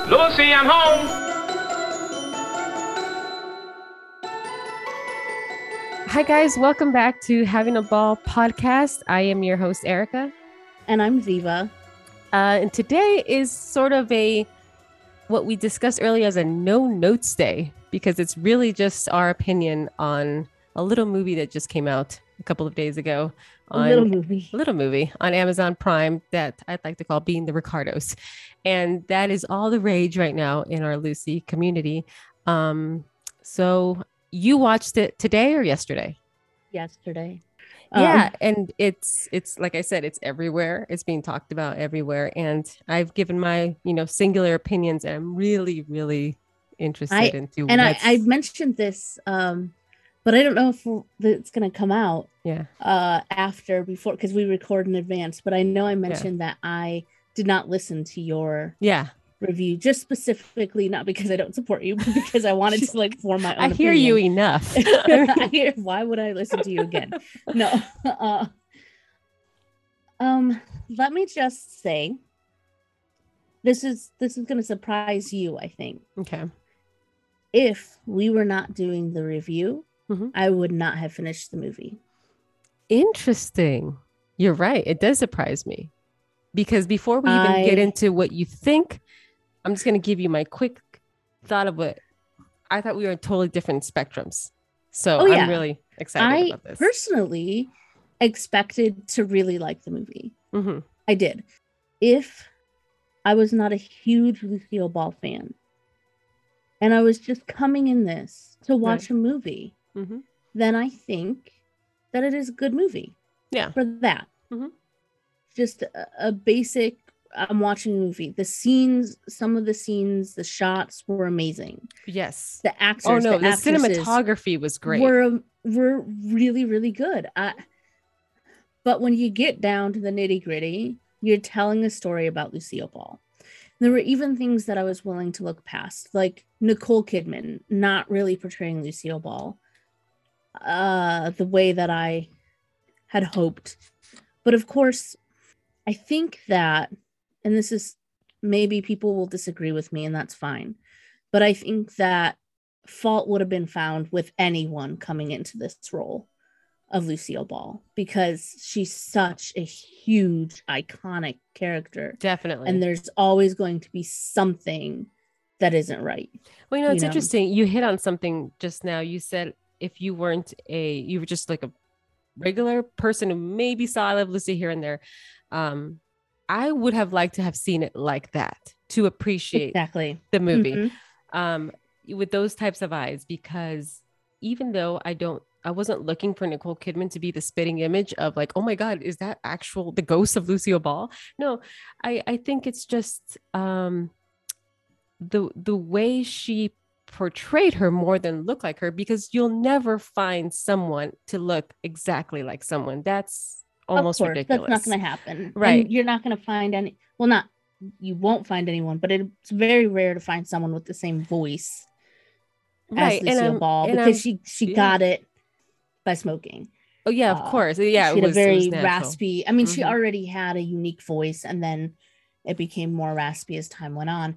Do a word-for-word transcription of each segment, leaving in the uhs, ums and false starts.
Lucy, I'm home. Hi, guys. Welcome back to Having a Ball podcast. I am your host, Erica. And I'm Ziva. Uh, and today is sort of a, what we discussed earlier as a no notes day, because it's really just our opinion on a little movie that just came out a couple of days ago. On, a little movie. A little movie on Amazon Prime that I'd like to call Being the Ricardos. And that is all the rage right now in our Lucy community. Um, so you watched it today or yesterday? Yesterday. Yeah. Um, and it's, it's like I said, it's everywhere. It's being talked about everywhere. And I've given my, you know, singular opinions, and I'm really, really interested I, into and I, what's- I mentioned this, um, but I don't know if it's going to come out yeah. uh, after, before, because we record in advance. But I know I mentioned yeah. that I did not listen to your yeah. review, just specifically, not because I don't support you, but because I wanted to like form my own I hear opinion. you enough. I hear, why would I listen to you again? No. Uh, um, let me just say, this is this is going to surprise you, I think. Okay. If we were not doing the review, mm-hmm. I would not have finished the movie. Interesting. You're right. It does surprise me, because before we even I... get into what you think, I'm just going to give you my quick thought of what I thought. We were in totally different spectrums. So oh, yeah. I'm really excited I about this. I personally expected to really like the movie. Mm-hmm. I did. If I was not a huge Lucille Ball fan, and I was just coming in this to watch right. a movie, mm-hmm. then I think that it is a good movie. Yeah. For that. Mm-hmm. Just a, a basic, I'm watching a movie. The scenes, some of the scenes, the shots were amazing. Yes. The actors, oh no, the, the cinematography was great. Were were really, really good. I, but when you get down to the nitty gritty, you're telling a story about Lucille Ball. There were even things that I was willing to look past, like Nicole Kidman not really portraying Lucille Ball uh, the way that I had hoped. But of course, I think that, and this is, maybe people will disagree with me, and that's fine, but I think that fault would have been found with anyone coming into this role of Lucille Ball, because she's such a huge, iconic character. Definitely. And there's always going to be something that isn't right. Well, you know, it's you know? interesting. You hit on something just now. You said if you weren't a, you were just like a regular person who maybe saw I Love Lucy here and there, um, I would have liked to have seen it like that, to appreciate exactly the movie mm-hmm. um, with those types of eyes, because even though I don't, I wasn't looking for Nicole Kidman to be the spitting image of like, oh my God, is that actual, the ghost of Lucille Ball? No, I, I think it's just um, the, the way she portrayed her more than look like her, because you'll never find someone to look exactly like someone. That's almost of course, ridiculous. That's not going to happen. Right. And you're not going to find any, well, not, you won't find anyone, but it's very rare to find someone with the same voice right. as Lucille Ball, because I'm, she, she yeah. got it by smoking. Oh yeah, of uh, course. Yeah. She had it was, a it very was raspy, I mean, mm-hmm. she already had a unique voice, and then it became more raspy as time went on.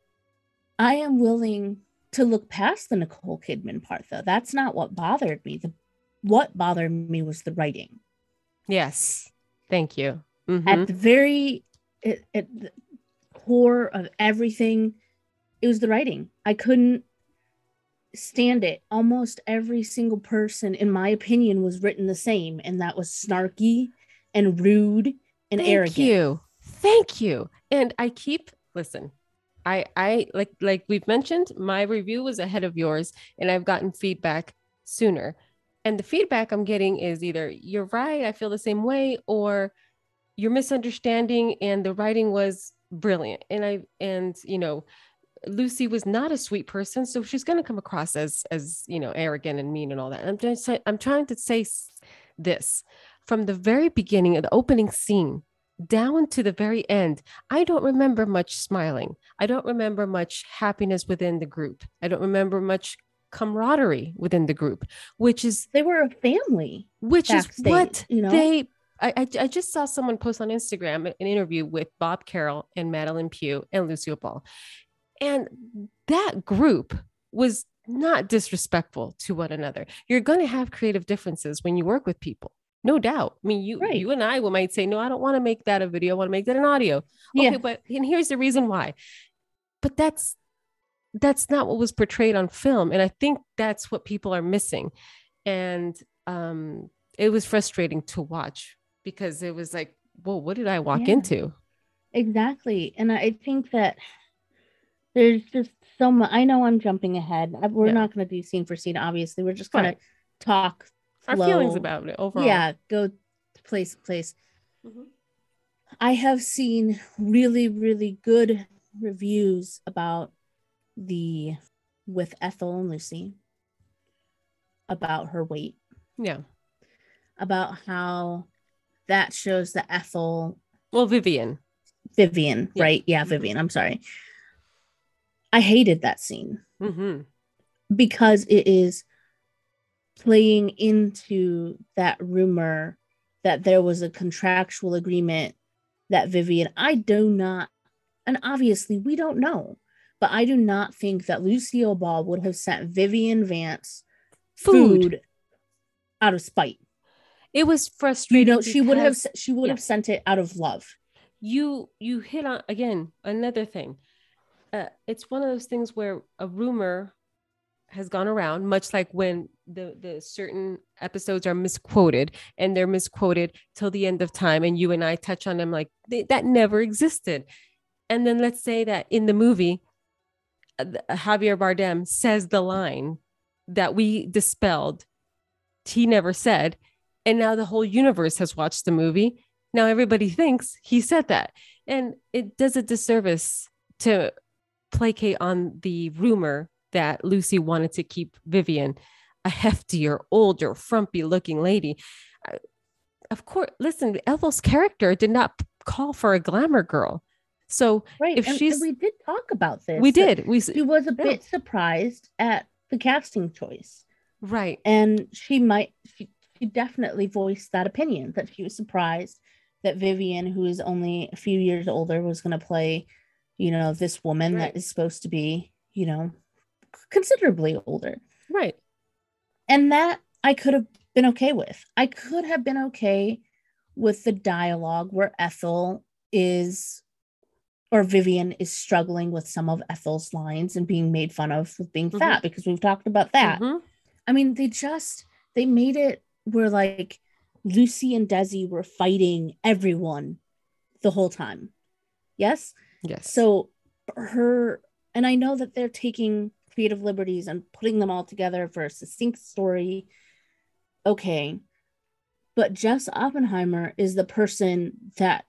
I am willing to look past the Nicole Kidman part, though. That's not what bothered me. The what bothered me was the writing. Yes. Thank you. Mm-hmm. At the very at, at the core of everything, it was the writing. I couldn't stand it. Almost every single person, in my opinion, was written the same, and that was snarky and rude and Thank arrogant. Thank you. Thank you. And I keep, listen, I, I like, like we've mentioned, my review was ahead of yours, and I've gotten feedback sooner. And the feedback I'm getting is either you're right, I feel the same way, or you're misunderstanding and the writing was brilliant. And I, and, you know, Lucy was not a sweet person, so she's going to come across as, as, you know, arrogant and mean and all that. And I'm just, I'm trying to say this from the very beginning of the opening scene down to the very end. I don't remember much smiling. I don't remember much happiness within the group. I don't remember much camaraderie within the group, which is they were a family, which backstage, is what you know, they, I, I, I just saw someone post on Instagram an interview with Bob Carroll and Madeline Pugh and Lucille Ball. And that group was not disrespectful to one another. You're going to have creative differences when you work with people. No doubt. I mean, you Right. you and I will might say, no, I don't want to make that a video. I want to make that an audio. Okay, Yeah. but and here's the reason why. But that's that's not what was portrayed on film. And I think that's what people are missing. And um, it was frustrating to watch because it was like, whoa, what did I walk Yeah. into? Exactly. And I think that there's just so much. I know I'm jumping ahead. I- We're Yeah. not going to do scene for scene, obviously. We're just going Right. to talk Our flow. feelings about it overall. Yeah, go place place. Mhm. I have seen really, really good reviews about the with Ethel and Lucy, about her weight, Yeah. about how that shows that Ethel, Well, Vivian. Vivian, Yeah. right? Yeah, Mhm. Vivian. I'm sorry. I hated that scene Mm-hmm. because it is playing into that rumor that there was a contractual agreement that Vivian, I do not, and obviously we don't know, but I do not think that Lucille Ball would have sent Vivian Vance Food. food out of spite. It was You frustrating. know, she would have because she would yeah. have sent it out of love. you you hit on again another thing. Uh, it's one of those things where a rumor has gone around, much like when the the certain episodes are misquoted and they're misquoted till the end of time, and you and I touch on them like they, that never existed. And then let's say that in the movie, uh, Javier Bardem says the line that we dispelled, he never said, and now the whole universe has watched the movie. Now everybody thinks he said that, and it does a disservice to placate on the rumor that Lucy wanted to keep Vivian, a heftier, older, frumpy looking lady. Uh, Of course, listen, Ethel's character did not call for a glamour girl. So Right. if And, she's, and we did talk about this. we did, we, She was a yeah. bit surprised at the casting choice. Right. And she might, she, she definitely voiced that opinion that she was surprised that Vivian, who is only a few years older, was going to play, you know, this woman Right. that is supposed to be, you know, considerably older. Right. And that I could have been okay with. I could have been okay with the dialogue where Ethel is, or Vivian is struggling with some of Ethel's lines and being made fun of with being Mhm. fat, because we've talked about that. Mhm. I mean, they just, they made it where like Lucy and Desi were fighting everyone the whole time. Yes? Yes. So her, and I know that they're taking creative liberties and putting them all together for a succinct story. Okay. But Jess Oppenheimer is the person that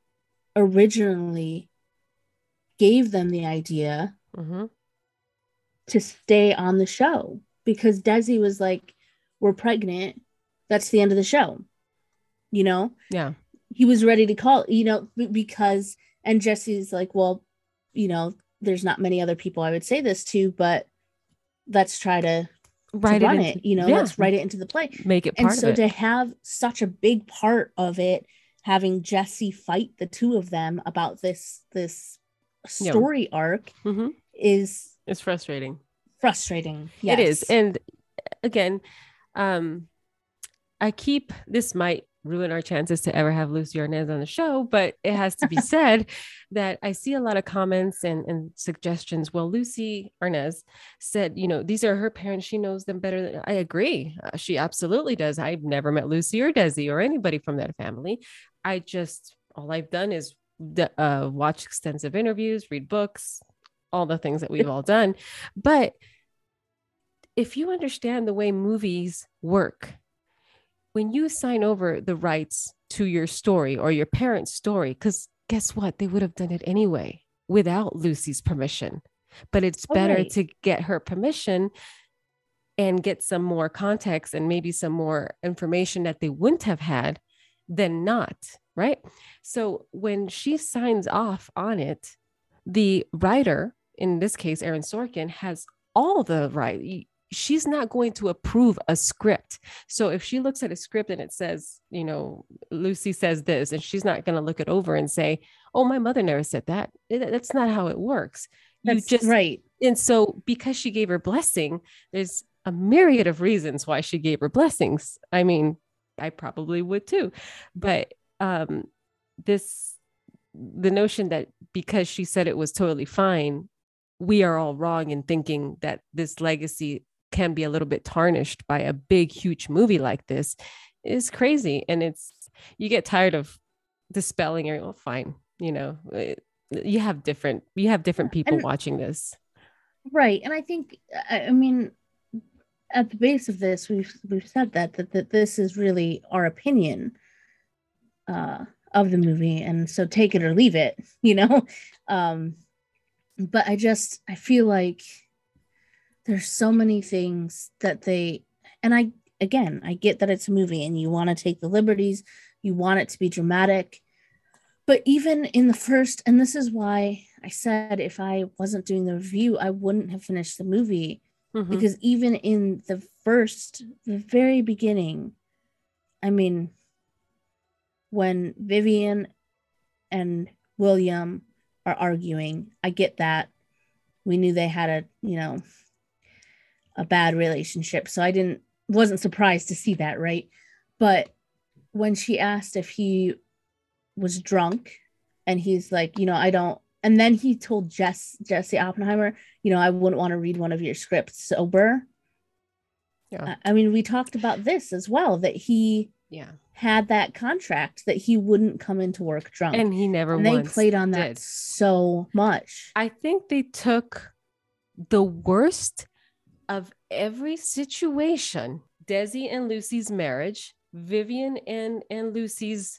originally gave them the idea Mhm. to stay on the show, because Desi was like, we're pregnant. That's the end of the show. You know? Yeah. He was ready to call, you know, because, and Jesse's like, well, you know, there's not many other people I would say this to, but let's try to, Write to run it, it, into, you know, yeah. let's write it into the play. Make it And part so of it. to have such a big part of it, having Jesse fight the two of them about this, this Yeah. story arc Mhm. is It's frustrating. frustrating. Yes. It is. And again, um, I keep, this might ruin our chances to ever have Lucy Arnaz on the show, but it has to be said that I see a lot of comments and, and suggestions. Well, Lucy Arnaz said, you know, these are her parents. She knows them better than I agree. Uh, she absolutely does. I've never met Lucy or Desi or anybody from that family. I just, all I've done is uh, watch extensive interviews, read books, all the things that we've all done. But if you understand the way movies work, when you sign over the rights to your story or your parents' story, because guess what? They would have done it anyway without Lucy's permission. But it's Oh, better right. to get her permission and get some more context and maybe some more information that they wouldn't have had than not, right? So when she signs off on it, the writer, in this case, Aaron Sorkin, has all the right. she's not going to approve a script. So if she looks at a script and it says, you know, Lucy says this, and she's not going to look it over and say, oh, my mother never said that. That's not how it works. You That's just, right. And so because she gave her blessing, there's a myriad of reasons why she gave her blessings. I mean, I probably would too. But um, this, the notion that because she said it was totally fine, we are all wrong in thinking that this legacy can be a little bit tarnished by a big, huge movie like this is crazy. And it's, you get tired of dispelling it. Well, fine. You know, it, you have different, you have different people and, watching this. Right. And I think, I, I mean, at the base of this, we've, we've said that, that, that this is really our opinion uh, of the movie. And so take it or leave it, you know? Um, but I just, I feel like there's so many things that they, and I, again, I get that it's a movie and you want to take the liberties, you want it to be dramatic. But even in the first, and this is why I said if I wasn't doing the review, I wouldn't have finished the movie. Mm-hmm. Because even in the first, the very beginning, I mean, when Vivian and William are arguing, I get that. We knew they had a, you know, a bad relationship. So I didn't, wasn't surprised to see that, right? But when she asked if he was drunk and he's like, you know, I don't, and then he told Jess, Jesse Oppenheimer, you know, I wouldn't want to read one of your scripts sober. Yeah. I mean, we talked about this as well, that he yeah. had that contract that he wouldn't come into work drunk. And he never and once they played on that did. So much. I think they took the worst of every situation. Desi and Lucy's marriage, Vivian and, and Lucy's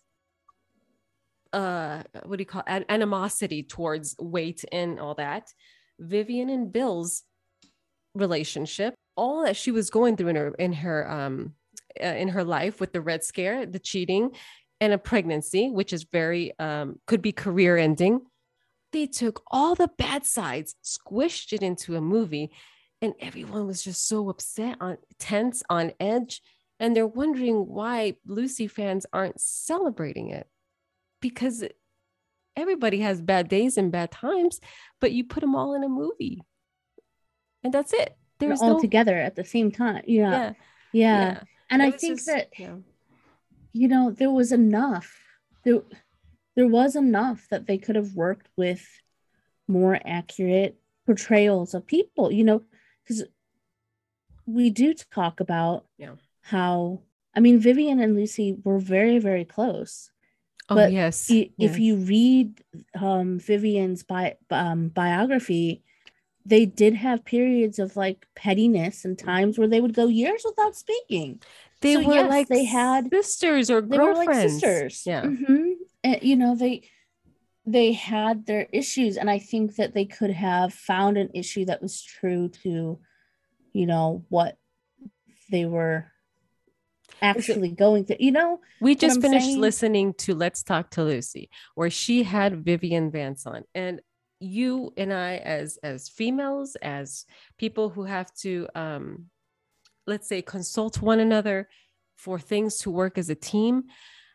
uh what do you call it? animosity towards weight and all that, Vivian and Bill's relationship, all that she was going through in her in her um uh, in her life with the Red Scare, the cheating, and a pregnancy, which is very um could be career ending. They took all the bad sides, squished it into a movie, and everyone was just so upset, on tense, on edge, and they're wondering why Lucy fans aren't celebrating it. Because everybody has bad days and bad times, but you put them all in a movie. And that's it. There's all no... together at the same time. Yeah. Yeah. yeah. yeah. And it I think just, that, yeah. you know, there was enough. There, there was enough that they could have worked with more accurate portrayals of people, you know, because we do talk about yeah. how, I mean, Vivian and Lucy were very, very close. Oh, but yes. If yes. you read um, Vivian's bi- um, biography, they did have periods of like pettiness and times where they would go years without speaking. They so, were yes, like they had sisters or they girlfriends. Were like sisters. Yeah. Mm-hmm. And, you know, they they had their issues, and I think that they could have found an issue that was true to, you know, what they were actually going through, you know. We just finished saying? listening to Let's Talk to Lucy, where she had Vivian Vance on, and you and I, as as females, as people who have to um let's say consult one another for things to work as a team,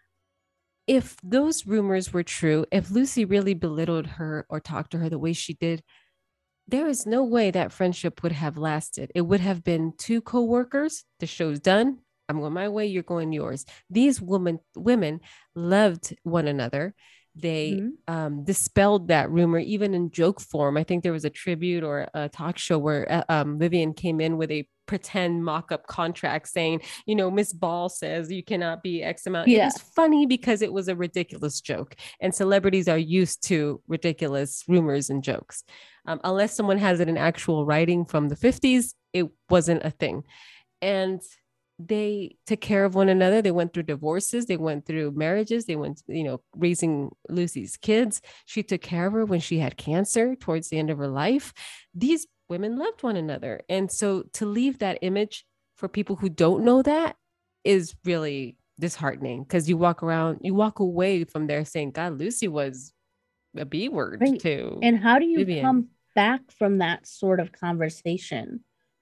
if those rumors were true, if Lucy really belittled her or talked to her the way she did, there is no way that friendship would have lasted. It would have been two co-workers, the show's done, I'm going my way, you're going yours. These women women loved one another. They mm-hmm. um, dispelled that rumor, even in joke form. I think there was a tribute or a talk show where uh, um, Vivian came in with a pretend mock-up contract saying, you know, Miss Ball says you cannot be X amount. Yeah. It was funny because it was a ridiculous joke. And celebrities are used to ridiculous rumors and jokes. Um, unless someone has it in actual writing from the fifties, it wasn't a thing. And they took care of one another. They went through divorces. They went through marriages. They went, you know, raising Lucy's kids. She took care of her when she had cancer towards the end of her life. These women loved one another. And so to leave that image for people who don't know that is really disheartening, because you walk around, you walk away from there saying, God, Lucy was a B word right. too. And how do you Vivian. come back from that sort of conversation?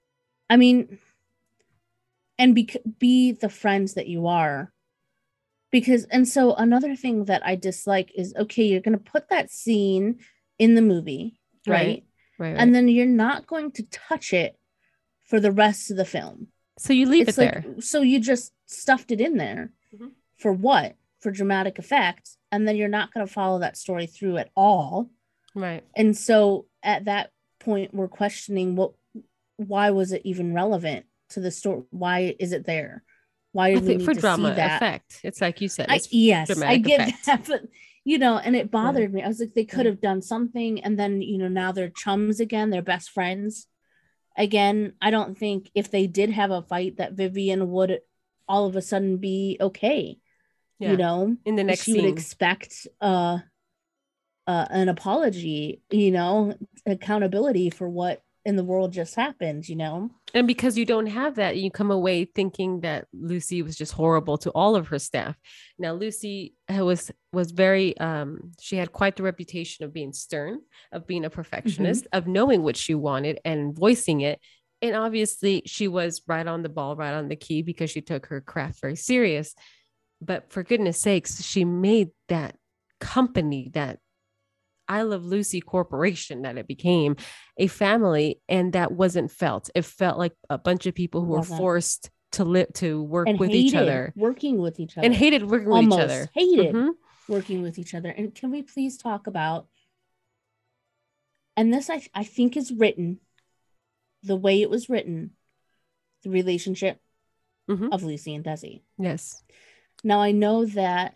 I mean, and be be the friends that you are. Because, and so another thing that I dislike is, okay, you're going to put that scene in the movie, right? Right, right, And right. then you're not going to touch it for the rest of the film. So you leave It's it like, there. so you just stuffed it in there Mhm. for what? For dramatic effect. And then you're not going to follow that story through at all. Right. And so at that point, we're questioning what, why was it even relevant to the story? Why is it there? Why I did we think for need to see drama that? effect. It's like you said, I it's yes, I dramatic get effect. that, but you know, and it bothered Yeah. me. I was like, they could Yeah. have done something, and then you know, now they're chums again, they're best friends again. I don't think if they did have a fight that Vivian would all of a sudden be okay. You Yeah. know, In the next she would scene. expect uh, uh an apology, you know, accountability for what in the world just happened, you know. And because you don't have that, you come away thinking that Lucy was just horrible to all of her staff. Now, Lucy was was very um, she had quite the reputation of being stern, of being a Mm-hmm. perfectionist, of knowing what she wanted and voicing it. And obviously, she was right on the ball, right on the key because she took her craft very serious. But for goodness sakes, she made that company, that I Love Lucy Corporation, that it became a family, and that wasn't felt. It felt like a bunch of people who were Wasn't forced to live to work and with each hated other working with each and other, hated working with each almost other. hated Mm-hmm. working with each other. And can we please talk about, and this I, I think is written the way it was written, the relationship Mm-hmm. of Lucy and Desi. Yes. Now I know that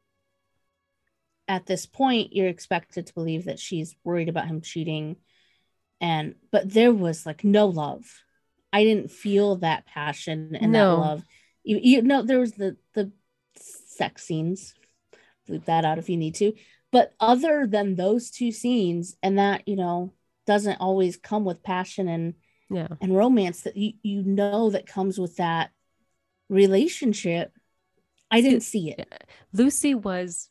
at this point you're expected to believe that she's worried about him cheating, and but there was like no love. I didn't feel that passion and that No. love. You, you know, there was the the sex scenes. Bleep that out if you need to. But other than those two scenes, and that, you know, doesn't always come with passion and Yeah. and romance that you, you know that comes with that relationship. I See, didn't see it. Lucy was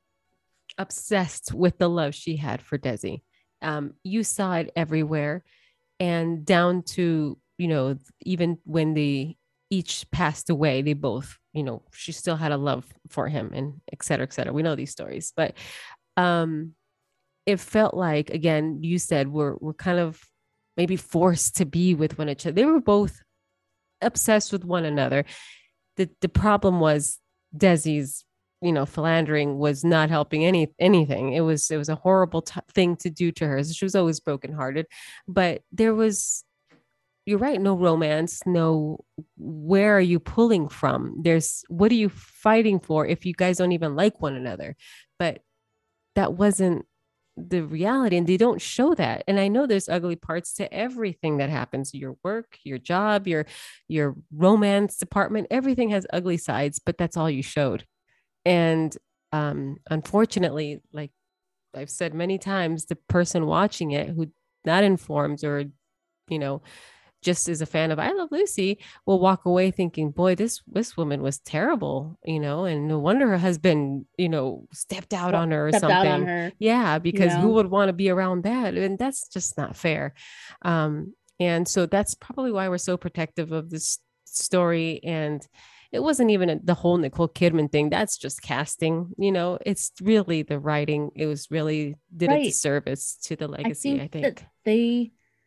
obsessed with the love she had for Desi. Um, you saw it everywhere, and down to, you know, even when they each passed away, they both, you know, she still had a love for him, and et cetera, et cetera. We know these stories, but um, it felt like, again, you said we're we're kind of maybe forced to be with one another. They were both obsessed with one another. The the problem was Desi's, you know, philandering was not helping any anything. It was it was a horrible t- thing to do to her. She was always brokenhearted, but there was, you're right, no romance, no, where are you pulling from? There's, what are you fighting for if you guys don't even like one another? But that wasn't the reality, and they don't show that. And I know there's ugly parts to everything that happens, your work, your job, your your romance department, everything has ugly sides, but that's all you showed. And um unfortunately, like I've said many times, the person watching it who not informed, or you know, just as a fan of I Love Lucy, will walk away thinking, boy, this this woman was terrible, you know, and no wonder her husband, you know, stepped out Well, on her or stepped out on something. her, Yeah, you because who know. would want to be around that? And that's just not fair. Um, and so that's probably why we're so protective of this story. And it wasn't even a, the whole Nicole Kidman thing. That's just casting, you know, it's really the writing. It was really did a Right. disservice to the I legacy, think I that think. they,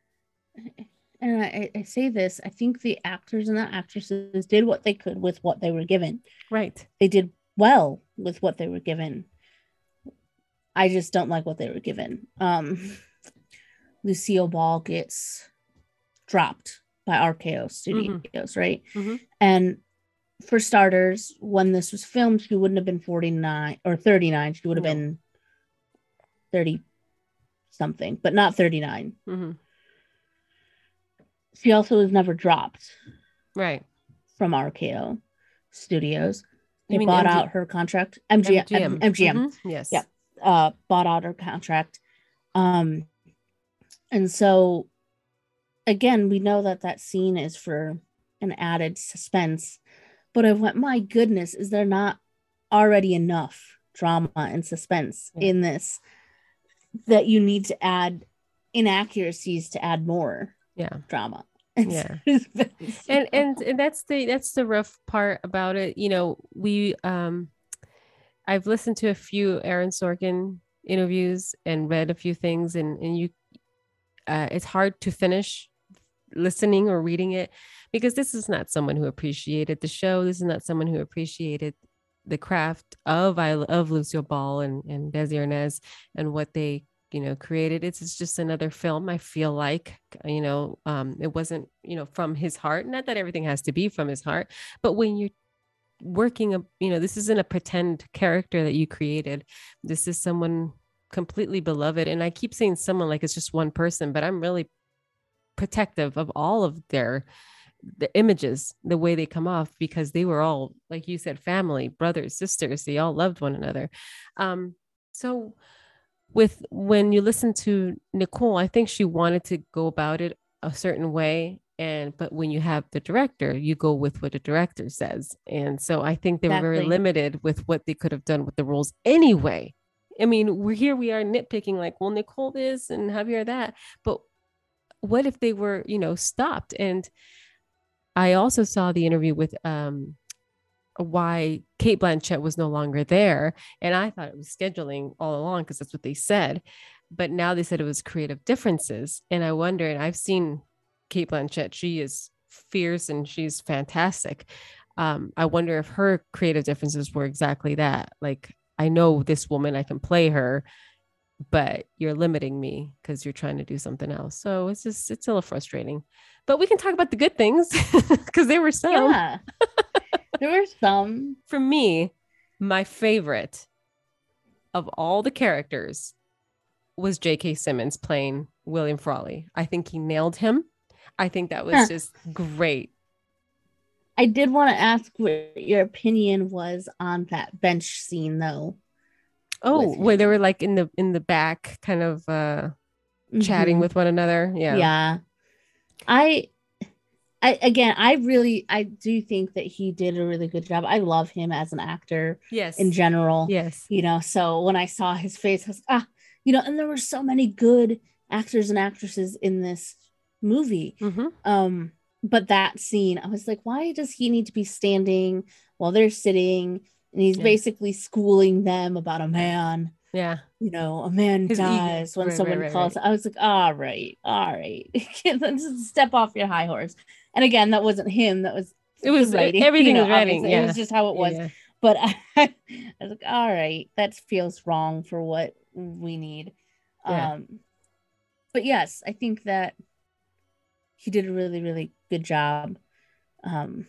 and I, I say this, I think the actors and the actresses did what they could with what they were given. Right. They did well with what they were given. I just don't like what they were given. Um, Lucille Ball gets dropped by R K O Studios, mm-hmm. right? Mm-hmm. And for starters, when this was filmed, she wouldn't have been forty-nine or thirty-nine. She would have no. been thirty something, but not thirty-nine. Mm-hmm. She also was never dropped. Right. From R K O Studios. They you mean bought M G- out her contract. M G M. M G M. M G M. Mm-hmm. Yes. Yeah. Uh, bought out her contract. Um, and so, again, we know that that scene is for an added suspense. But I went, my goodness, is there not already enough drama and suspense yeah. in this that you need to add inaccuracies to add more yeah. drama? Yeah. and and and that's the that's the rough part about it. You know, we um I've listened to a few Aaron Sorkin interviews and read a few things, and and you uh, it's hard to finish listening or reading it because this is not someone who appreciated the show. This is not someone who appreciated the craft of of Lucille Ball and and Desi Arnaz and what they you know created. It's, it's just another film. I feel like you know um, it wasn't you know from his heart. Not that everything has to be from his heart, but when you're working a you know this isn't a pretend character that you created. This is someone completely beloved, and I keep saying someone like it's just one person, but I'm really protective of all of their the images, the way they come off, because they were all, like you said, family, brothers, sisters. They all loved one another. Um, so with when you listen to Nicole, I think she wanted to go about it a certain way. And but when you have the director, you go with what the director says. And so I think they exactly. were very limited with what they could have done with the roles anyway. I mean, we're here, we are nitpicking like, well, Nicole this and Javier that, but what if they were, you know, stopped? And I also saw the interview with um, why Cate Blanchett was no longer there. And I thought it was scheduling all along because that's what they said. But now they said it was creative differences. And I wonder, and I've seen Cate Blanchett, she is fierce and she's fantastic. Um, I wonder if her creative differences were exactly that. Like, I know this woman, I can play her, but you're limiting me because you're trying to do something else. So it's just, it's a little frustrating, but we can talk about the good things because there were some. Yeah, there were some. For me, my favorite of all the characters was J K. Simmons playing William Frawley. I think he nailed him. I think that was huh. just great. I did want to ask what your opinion was on that bench scene though. Oh, where they were like in the in the back kind of uh mm-hmm. chatting with one another. Yeah. Yeah. I I again I really I do think that he did a really good job. I love him as an actor. Yes. In general. Yes. You know, so when I saw his face, I was ah, you know, and there were so many good actors and actresses in this movie. Mm-hmm. Um, but that scene, I was like, why does he need to be standing while they're sitting? And he's yeah. basically schooling them about a man. Yeah. You know, a man His dies ego. when right, someone right, right, calls. Right. I was like, all right, all right. Let's step off your high horse. And again, that wasn't him. That was it was writing. Everything you know, was writing. Yeah. It was just how it was. Yeah. But I, I was like, all right, that feels wrong for what we need. Yeah. Um, but yes, I think that he did a really, really good job. Um,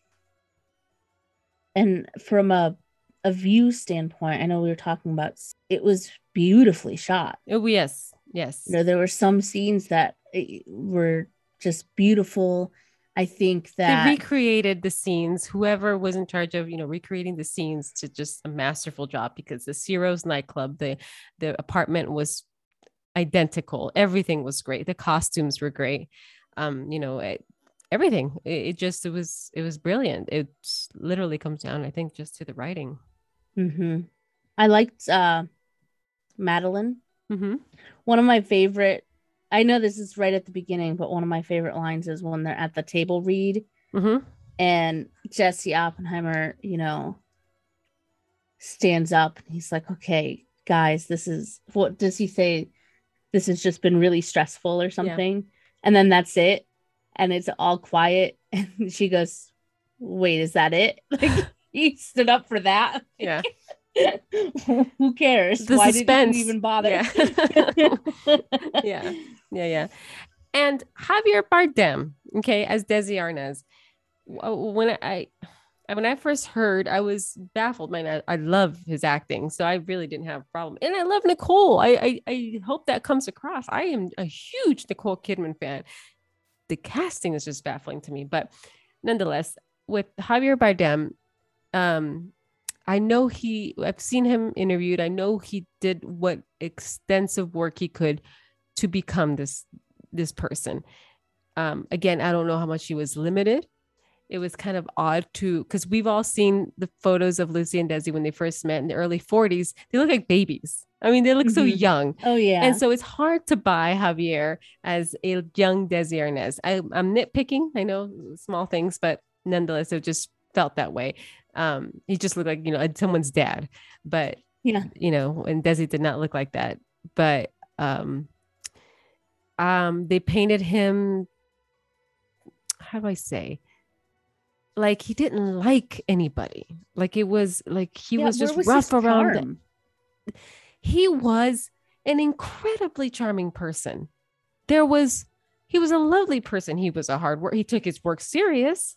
and from a a view standpoint, I know we were talking about, it was beautifully shot. Oh, yes. Yes. You know, there were some scenes that were just beautiful. I think that they recreated the scenes, whoever was in charge of, you know, recreating the scenes, to just a masterful job, because the Ciro's nightclub, the, the apartment was identical. Everything was great. The costumes were great. Um, you know, it, everything, it, it just, it was, it was brilliant. It literally comes down, I think, just to the writing. Mm-hmm. I liked uh, Madeline. Mm-hmm. One of my favorite, I know this is right at the beginning, but one of my favorite lines is when they're at the table read mm-hmm. and Jesse Oppenheimer, you know, stands up and he's like, okay, guys, this is, what does he say? This has just been really stressful or something. Yeah. And then that's it. And it's all quiet. And she goes, wait, is that it? Like, he stood up for that. Yeah. Who cares? The Why suspense. did you even bother? Yeah. yeah. Yeah. Yeah. And Javier Bardem, okay, as Desi Arnaz. When I when I first heard, I was baffled. Man, I, I love his acting, so I really didn't have a problem. And I love Nicole. I, I I hope that comes across. I am a huge Nicole Kidman fan. The casting is just baffling to me, but nonetheless, with Javier Bardem, um, I know he, I've seen him interviewed. I know he did what extensive work he could to become this, this person. Um, again, I don't know how much he was limited. It was kind of odd to, because we've all seen the photos of Lucy and Desi when they first met in the early forties. They look like babies. I mean, they look so Mhm. young. Oh yeah. And so it's hard to buy Javier as a young Desi Arnaz. I, I'm nitpicking. I know small things, but nonetheless, it just felt that way. Um, he just looked like, you know, someone's dad, but, Yeah. you know, and Desi did not look like that. But um, um, they painted him, how do I say? Like he didn't like anybody. Like it was like he Yeah. was Where just was his rough around the, charm? he was an incredibly charming person. There was, he was a lovely person. He was a hard work. He took his work serious.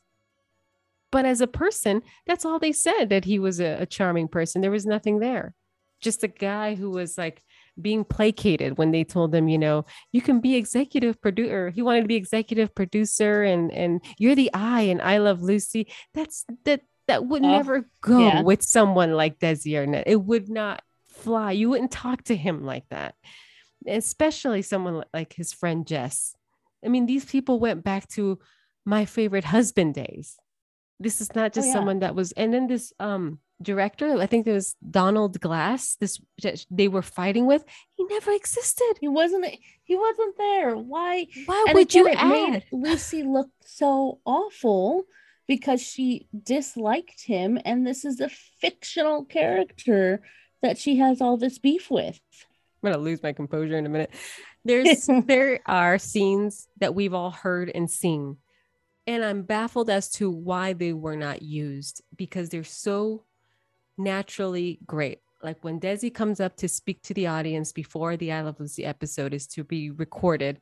But as a person, that's all they said, that he was a, a charming person. There was nothing there. Just a guy who was like being placated when they told him, you know, you can be executive producer. He wanted to be executive producer and and you're the I and I Love Lucy. That's that that would Oh never go yeah. with someone like Desi Arnett. It would not fly. You wouldn't talk to him like that, especially someone like his friend Jess. I mean, these people went back to My Favorite Husband days. This is not Oh just yeah. someone that was, and then this um director, I think there was Donald Glass, this that they were fighting with, he never existed. He wasn't. He wasn't there. Why? Why And would again, you it made add? Lucy look so awful because she disliked him, and this is a fictional character that she has all this beef with. I'm gonna lose my composure in a minute. There's there are scenes that we've all heard and seen, and I'm baffled as to why they were not used because they're so naturally great. Like when Desi comes up to speak to the audience before the I Love Lucy episode is to be recorded,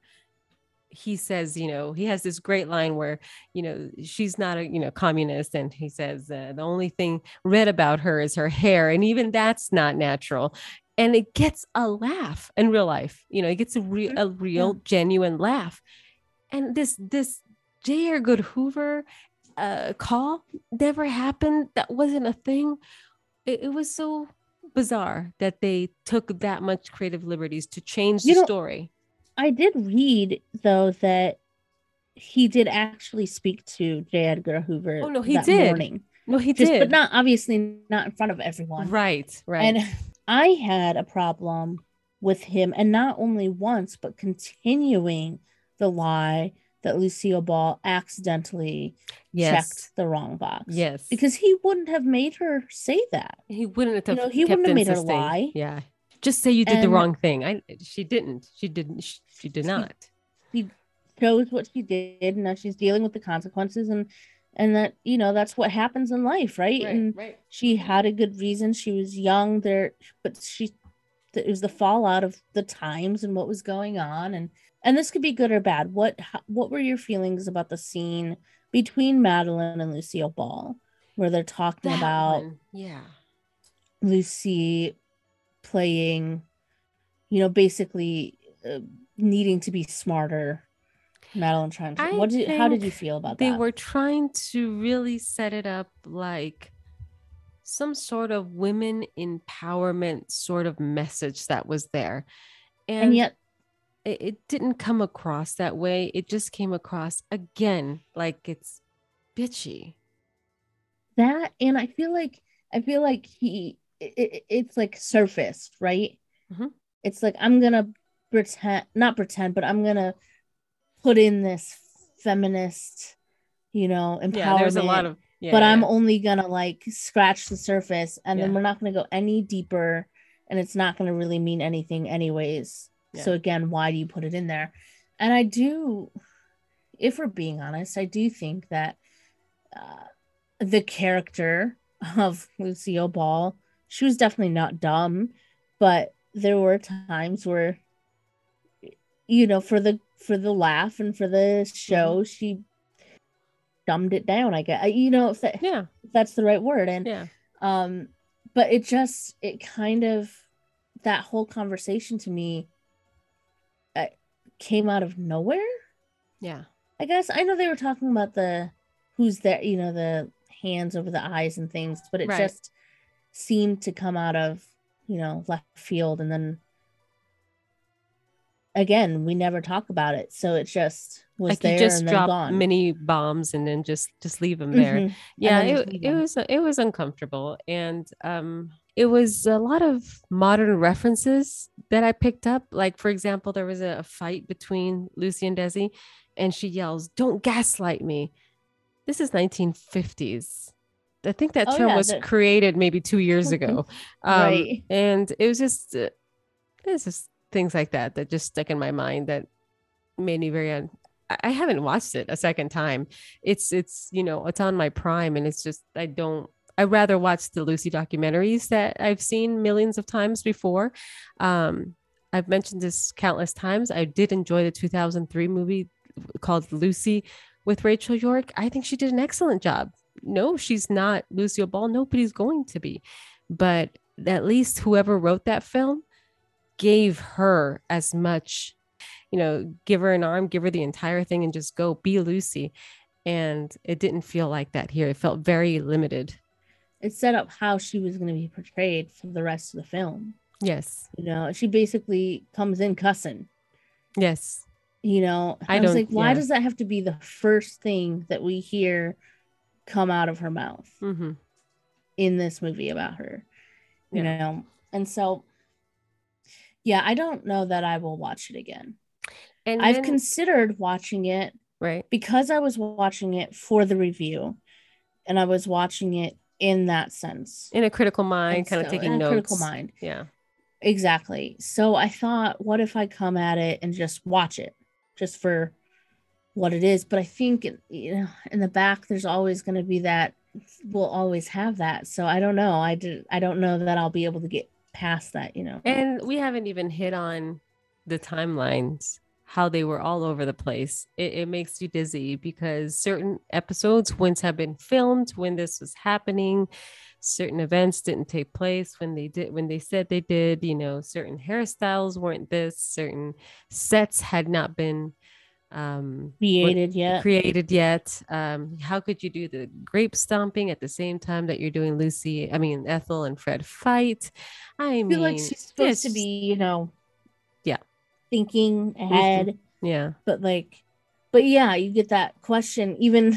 he says, you know, he has this great line where, you know, she's not a, you know, communist. And he says, uh, the only thing red about her is her hair. And even that's not natural. And it gets a laugh in real life. You know, it gets a, re- a real, yeah. genuine laugh. And this, this J. Edgar Hoover uh, call never happened. That wasn't a thing. It, it was so bizarre that they took that much creative liberties to change the you know, story. I did read though that he did actually speak to J. Edgar Hoover. Oh no, he that did. morning. No, he Just, did, but not obviously not in front of everyone. Right, right. And I had a problem with him, and not only once, but continuing the lie that Lucille Ball accidentally yes. checked the wrong box. Yes, because he wouldn't have made her say that. He wouldn't have. You know, he wouldn't have made insisting. her lie. Yeah, just say you did and the wrong thing. I. She didn't. She didn't. She, she did not. She, she chose what she did, and now she's dealing with the consequences, and and that, you know, that's what happens in life, right? Right, and right. She had a good reason. She was young there, but she it was the fallout of the times and what was going on, and and this could be good or bad. What what were your feelings about the scene between Madeline and Lucille Ball, where they're talking that about one. yeah Lucy playing, you know, basically uh, needing to be smarter? Madeline trying to. I what did? How did you feel about they that? They were trying to really set it up like some sort of women empowerment sort of message that was there, and, and yet it, it didn't come across that way. It just came across again like it's bitchy. That, and I feel like I feel like he. It, it's like surfaced, right? Mm-hmm. It's like, I'm gonna pretend, not pretend, but I'm gonna put in this feminist, you know, empowerment. Yeah, there's a lot of, yeah, but yeah, I'm yeah. only gonna like scratch the surface, and yeah. then we're not gonna go any deeper, and it's not gonna really mean anything anyways. Yeah. So again, why do you put it in there? And I do, if we're being honest, I do think that uh, the character of Lucille Ball, she was definitely not dumb, but there were times where, you know, for the for the laugh and for the show, mm-hmm. she dumbed it down, I guess, you know, if that yeah if that's the right word. And yeah um but it just it kind of, that whole conversation to me uh, came out of nowhere. Yeah I guess I know they were talking about the who's there, you know, the hands over the eyes and things, but it right. just seemed to come out of, you know, left field. And then again, we never talk about it, so it just was like there, you just and drop then gone. mini bombs and then just just leave them there. Mm-hmm. Yeah, it, it was it was uncomfortable, and um it was a lot of modern references that I picked up. Like, for example, there was a, a fight between Lucy and Desi, and she yells, "Don't gaslight me." This is nineteen fifties. I think that Oh term yeah, was the created maybe two years ago. Um, right. and it was just, uh, it's just things like that that just stuck in my mind that made me very, un- I I haven't watched it a second time. It's, it's, you know, it's on my Prime and it's just, I don't, I rather watch the Lucy documentaries that I've seen millions of times before. Um, I've mentioned this countless times. I did enjoy the two thousand three movie called Lucy with Rachel York. I think she did an excellent job. No, she's not Lucille Ball. Nobody's going to be. But at least whoever wrote that film gave her as much, you know, give her an arm, give her the entire thing and just go be Lucy. And it didn't feel like that here. It felt very limited. It set up how she was going to be portrayed for the rest of the film. Yes. You know, she basically comes in cussing. Yes. You know, I I was don't, like, why yeah. does that have to be the first thing that we hear come out of her mouth Mm-hmm. in this movie about her? You Yeah. know, and so, yeah, I don't know that I will watch it again. And I've then, considered watching it right. because I was watching it for the review and I was watching it in that sense. In a critical mind, And kind of so, taking in a notes. critical mind. Yeah. Exactly. So I thought, what if I come at it and just watch it just for what it is? But I think, you know, in the back, there's always going to be that, we'll always have that. So I don't know. I did. I don't know that I'll be able to get past that, you know. And we haven't even hit on the timelines, how they were all over the place. It, it makes you dizzy because certain episodes, whence have been filmed when this was happening, certain events didn't take place when they did, when they said they did, you know, certain hairstyles weren't this, certain sets had not been um what Created yet. created yet. Um how could you do the grape stomping at the same time that you're doing Lucy, I mean Ethel and Fred fight? I I feel like mean, she's supposed to this, be, you know, yeah. thinking Mhm. ahead, Yeah. but like, but yeah, you get that question even,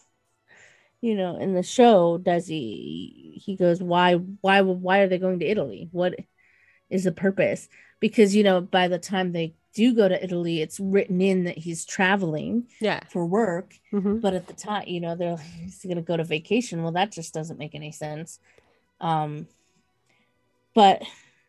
you know, in the show. Does he? He goes, why, why, why are they going to Italy? What is the purpose? Because, you know, by the time they do go to Italy, it's written in that he's traveling Yeah. for work. Mhm. But at the time, you know, they're like, he's going to go to vacation. Well, that just doesn't make any sense. Um, but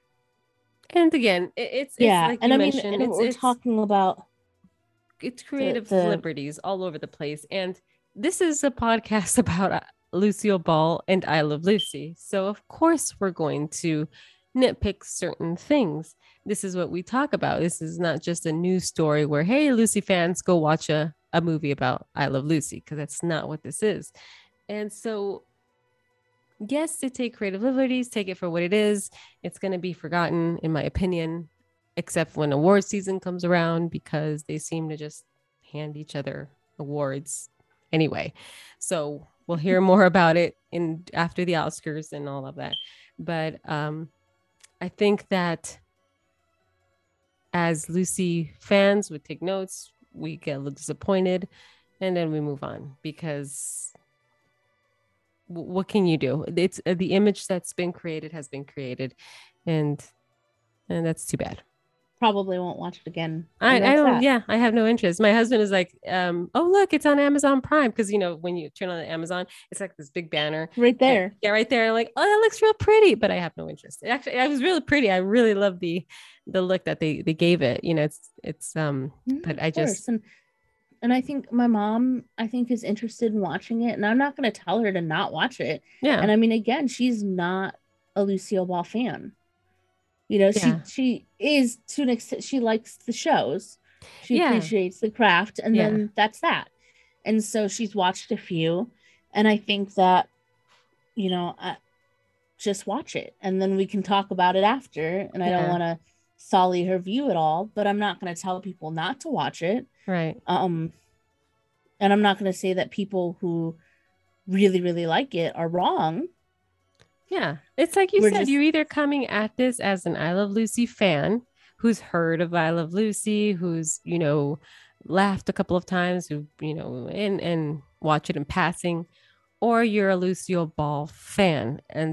And again, it, it's yeah, it's like and you I mean, mentioned, and it's we're it's talking about it's the creative the liberties all over the place. And this is a podcast about uh, Lucille Ball and I Love Lucy. So of course we're going to nitpick certain things. This is what we talk about. This is not just a news story where, hey, Lucy fans, go watch a, a movie about I Love Lucy, because that's not what this is. And so, yes, to take creative liberties, take it for what it is. It's going to be forgotten, in my opinion, except when award season comes around, because they seem to just hand each other awards anyway. So we'll hear more about it in after the Oscars and all of that. But um, I think that as Lucy fans would take notes, we get a little disappointed, and then we move on, because w- what can you do? It's uh, the image that's been created has been created, and and that's too bad. probably won't watch it again. I, And I that's don't, that. yeah, I have no interest. My husband is like, um, oh, look, it's on Amazon Prime. Cause you know, when you turn on Amazon, it's like this big banner Right and- there. yeah, right there. I'm like, oh, that looks real pretty, but I have no interest. It actually, it was really pretty. I really love the, the look that they, they gave it, you know, it's, it's, um, Mm, but of I course. just, and and I think my mom, I think, is interested in watching it, and I'm not going to tell her to not watch it. yeah, And I mean, again, she's not a Lucille Ball fan. You know, yeah, she she is to an extent. She likes the shows, she yeah, appreciates the craft, and yeah, then that's that. And so she's watched a few, and I think that, you know, I, just watch it, and then we can talk about it after. And I don't yeah, want to sully her view at all, but I'm not going to tell people not to watch it. right. Um, and I'm not going to say that people who really really like it are wrong. Yeah. It's like you We're said, just you're either coming at this as an I Love Lucy fan who's heard of I Love Lucy, who's, you know, laughed a couple of times, who, you know, and and watch it in passing, or you're a Lucille Ball fan. And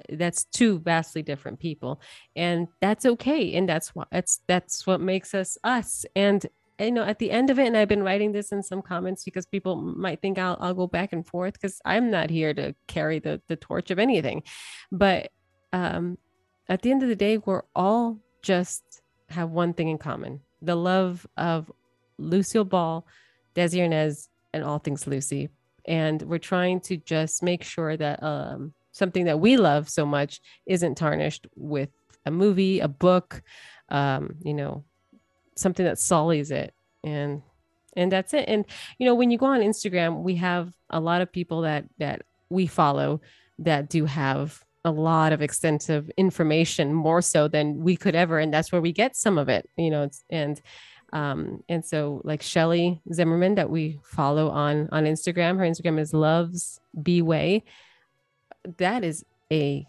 that's two vastly different people, and that's okay. And that's what it's that's what makes us us. And you know, at the end of it, and I've been writing this in some comments because people might think I'll I'll go back and forth because I'm not here to carry the the torch of anything, but um, at the end of the day, we're all just have one thing in common: the love of Lucille Ball, Desi Arnaz, and all things Lucy. And we're trying to just make sure that um, something that we love so much isn't tarnished with a movie, a book, um, you know, something that sullies it. And and that's it. And you know, when you go on Instagram, we have a lot of people that that we follow that do have a lot of extensive information, more so than we could ever. And that's where we get some of it, you know. It's, and um and so like Shelly Zimmerman that we follow on on Instagram, her Instagram is Loves B Way. That is a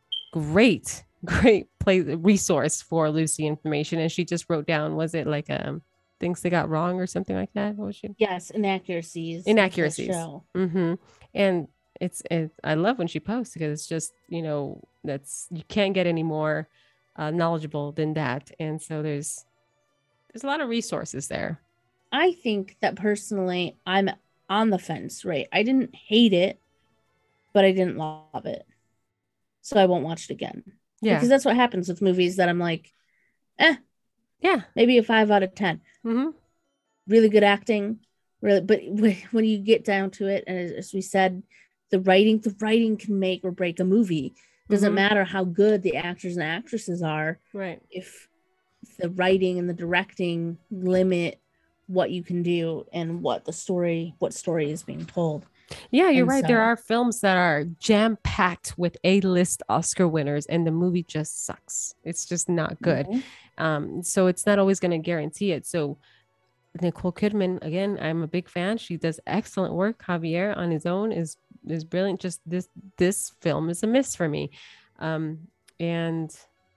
great great play resource for Lucy information. And she just wrote down, was it like um things they got wrong or something like that? What was she? Yes, inaccuracies. Inaccuracies. Mm-hmm. And it's it, I love when she posts, because it's just, you know, that's, you can't get any more uh, knowledgeable than that. And so there's there's a lot of resources there. I think that personally, I'm on the fence, right? I didn't hate it, but I didn't love it. So I won't watch it again. Yeah. Because that's what happens with movies that I'm like, eh. Yeah. Maybe a five out of ten. Mm-hmm. Really good acting. Really, but when you get down to it, and as we said, the writing, the writing can make or break a movie. Doesn't mm-hmm. matter how good the actors and actresses are. Right. If the writing and the directing limit what you can do and what the story, what story is being told. Yeah, you're and right. So, there are films that are jam-packed with A-list Oscar winners, and the movie just sucks. It's just not good. Mm-hmm. Um, so it's not always going to guarantee it. So Nicole Kidman, again, I'm a big fan. She does excellent work. Javier on his own is is brilliant. Just this this film is a miss for me. Um, and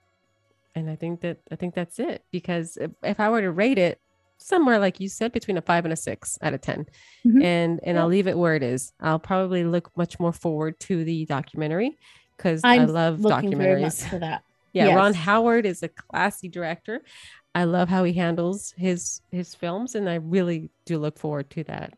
and I think that I think that's it, because if, if I were to rate it somewhere, like you said, between a five and a six out of ten, mm-hmm. and and yeah. I'll leave it where it is. I'll probably look much more forward to the documentary, because I love documentaries. Very much for that. Yeah, yes. Ron Howard is a classy director. I love how he handles his his films, and I really do look forward to that.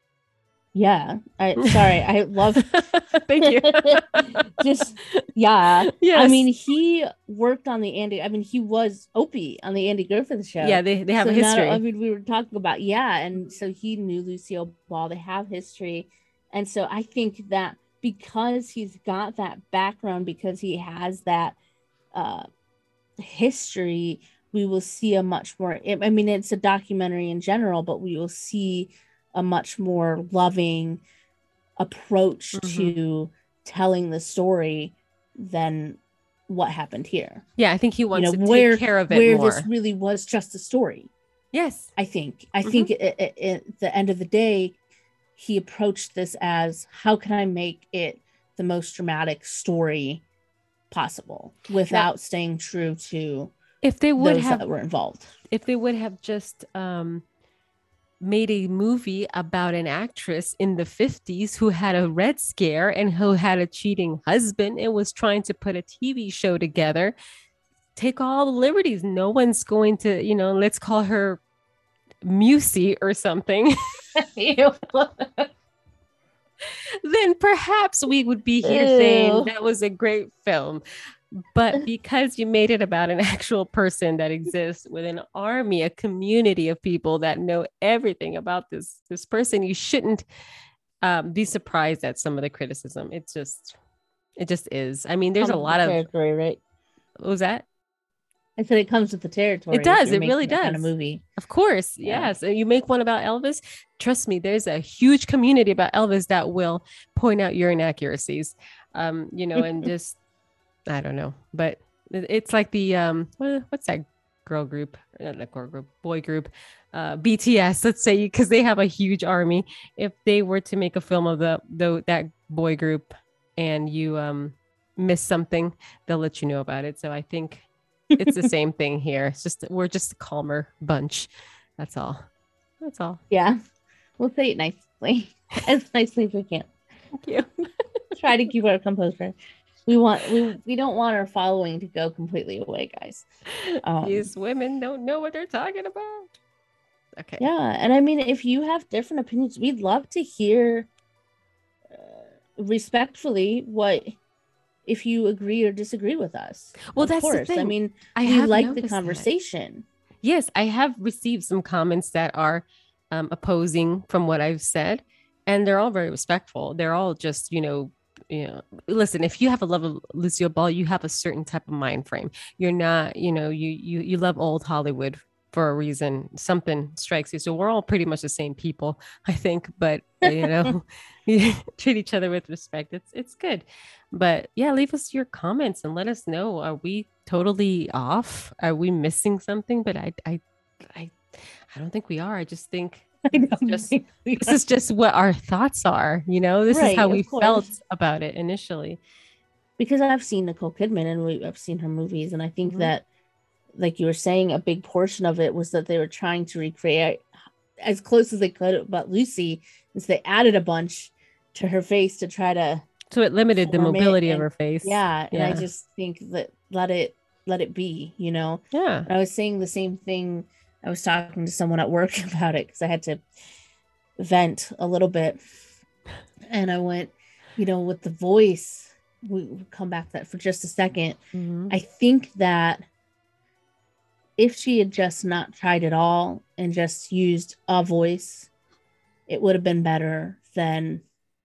Yeah, I sorry, I love. Thank you. Just yeah, yes. I mean, he worked on the Andy. I mean, he was Opie on the Andy Griffith Show. Yeah, they they have so a history. Not, I mean, we were talking about yeah, and so he knew Lucille Ball. They have history, and so I think that because he's got that background, because he has that uh, history, we will see a much more. I mean, it's a documentary in general, but we will see a much more loving approach mm-hmm. to telling the story than what happened here. Yeah, I think he wants you know, to where, take care of it where more. This really was just a story. Yes. I think. I mm-hmm. think at, at, at the end of the day, he approached this as, how can I make it the most dramatic story possible without yeah. staying true to if they would those have that were involved. If they would have just um made a movie about an actress in the fifties who had a Red Scare and who had a cheating husband and was trying to put a T V show together, take all the liberties. No one's going to, you know, let's call her Musey or something. Then perhaps we would be here Ew. saying that was a great film. But because you made it about an actual person that exists with an army, a community of people that know everything about this, this person, you shouldn't um, be surprised at some of the criticism. It's just, it just is. I mean, there's a lot the of territory, right? What was that? I said it comes with the territory. It does. It really does. Kind of movie. Of course. Yeah. Yes. You make one about Elvis. Trust me, there's a huge community about Elvis that will point out your inaccuracies, um, you know, and just, I don't know, but it's like the, um, what, what's that girl group? Not a girl group, boy group, uh, B T S, let's say, because they have a huge army. If they were to make a film of the, the that boy group and you um, miss something, they'll let you know about it. So I think it's the same thing here. It's just, we're just a calmer bunch. That's all. That's all. Yeah. We'll say it nicely. As nicely as we can. Thank you. Try to keep our composure. We want we we don't want our following to go completely away, guys. Um, These women don't know what they're talking about. Okay. Yeah, and I mean, if you have different opinions, we'd love to hear uh, respectfully what if you agree or disagree with us. Well, of that's the course. thing. I mean, I we have like the noticed that. conversation. Yes, I have received some comments that are um, opposing from what I've said, and they're all very respectful. They're all just, you know, you know, listen, if you have a love of Lucille Ball, you have a certain type of mind frame. You're not, you know, you you you love old Hollywood for a reason. Something strikes you. So we're all pretty much the same people, I think. But you know, you treat each other with respect. It's it's good. But yeah, leave us your comments and let us know. Are we totally off? Are we missing something? But I I I I don't think we are. I just think I this is don't just think we this are. is just what our thoughts are. You know, this Right, is how of we course. felt about it initially. Because I've seen Nicole Kidman and we, I've seen her movies, and I think Mhm. that, like you were saying, a big portion of it was that they were trying to recreate as close as they could about Lucy, and so they added a bunch to her face to try to So it limited the form it, mobility of and her face. yeah, and I Yeah. just think that let it let it be, you know. Yeah. And I was saying the same thing. I was talking to someone at work about it because I had to vent a little bit, and I went, you know, with the voice. We will come back to that for just a second. Mhm. I think that if she had just not tried it all and just used a voice, it would have been better than.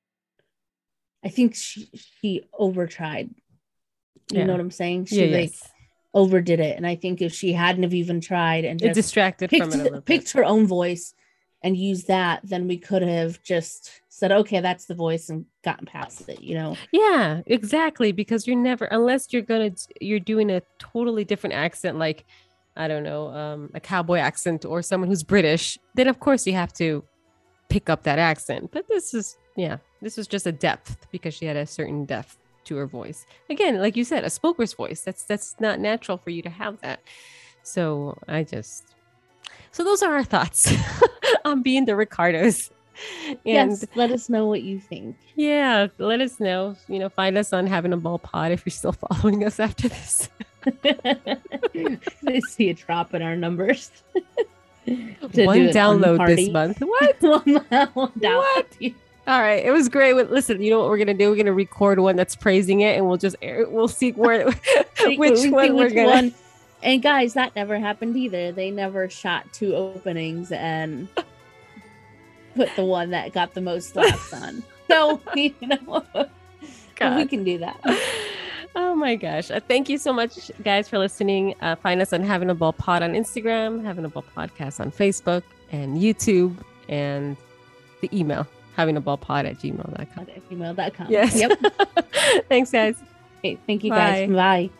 I think she she over tried. You Yeah. know what I'm saying? She Yeah, like yes. overdid it, and I think if she hadn't have even tried and It just distracted picked, from it a little bit. picked her own voice and used that, then we could have just said, okay, that's the voice, and gotten past it, you know. Yeah, exactly. Because you're never, unless you're gonna, you're doing a totally different accent, like I don't know, um, a cowboy accent or someone who's British. Then of course you have to pick up that accent. But this is, yeah, this was just a depth because she had a certain depth to her voice. Again, like you said, a spoker's voice. That's that's not natural for you to have that. So I just, so those are our thoughts on being the Ricardos. And Yes, let us know what you think. yeah, let us know. You know, find us on Having a Ball Pod if you're still following us after this. I see a drop in our numbers. To One do an download this unparty. month. What? One, one download. What? All right, it was great. Listen, you know what we're gonna do? We're gonna record one that's praising it, and we'll just air. We'll see where See- which we see one we're which gonna. one. And guys, that never happened either. They never shot two openings and put the one that got the most laughs on. So, you know, God. we can do that. Oh my gosh. Uh, thank you so much, guys, for listening. Uh, find us on Having a Ball Pod on Instagram, Having a Ball Podcast on Facebook and YouTube, and the email, having a ball pod at gmail dot com. At gmail dot com. Yes. Yep. Thanks, guys. Okay, thank you Bye. guys. Bye.